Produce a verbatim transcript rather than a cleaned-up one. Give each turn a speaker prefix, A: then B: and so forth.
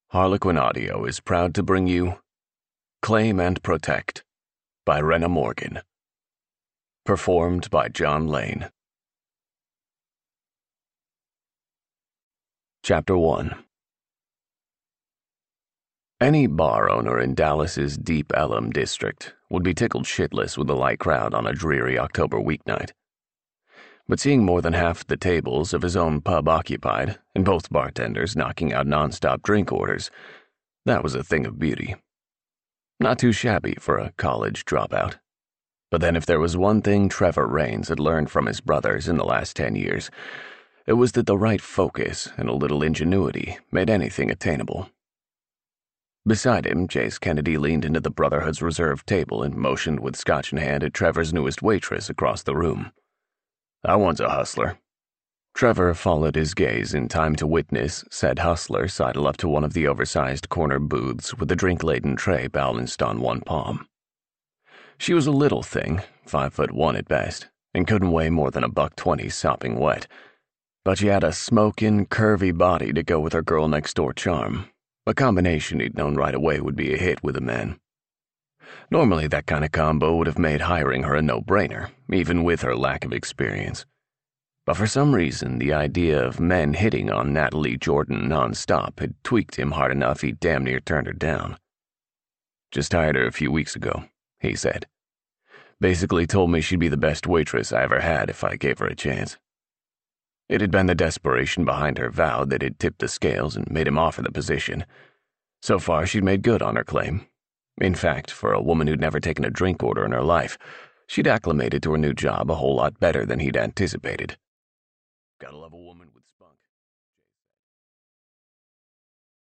A: Harlequin Audio is proud to bring you Claim and Protect by Rena Morgan. Performed by John Lane. Chapter one. Any bar owner in Dallas's Deep Ellum district would be tickled shitless with a light crowd on a dreary October weeknight. But seeing more than half the tables of his own pub occupied and both bartenders knocking out non-stop drink orders, that was a thing of beauty. Not too shabby for a college dropout. But then if there was one thing Trevor Raines had learned from his brothers in the last ten years, it was that the right focus and a little ingenuity made anything attainable. Beside him, Chase Kennedy leaned into the Brotherhood's reserved table and motioned with scotch in hand at Trevor's newest waitress across the room. "I want a hustler." Trevor followed his gaze in time to witness said hustler sidle up to one of the oversized corner booths with a drink-laden tray balanced on one palm. She was a little thing, five foot one at best, and couldn't weigh more than a buck twenty sopping wet, but she had a smoking, curvy body to go with her girl-next-door charm, a combination he'd known right away would be a hit with a man. Normally, that kind of combo would have made hiring her a no-brainer, even with her lack of experience. But for some reason, the idea of men hitting on Natalie Jordan non-stop had tweaked him hard enough he damn near turned her down. "Just hired her a few weeks ago," he said. "Basically told me she'd be the best waitress I ever had if I gave her a chance." It had been the desperation behind her vow that had tipped the scales and made him offer the position. So far, she'd made good on her claim. In fact, for a woman who'd never taken a drink order in her life, she'd acclimated to her new job a whole lot better than he'd anticipated. Gotta love a woman